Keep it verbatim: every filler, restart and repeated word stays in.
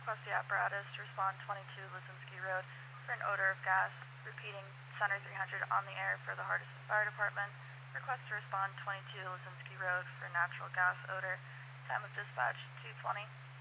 Request the apparatus to respond twenty-two Lisinski Road for an odor of gas. Repeating, Center three hundred on the air for the Hardison Fire Department. Request to respond twenty-two Lisinski Road for natural gas odor. Time of dispatch two twenty.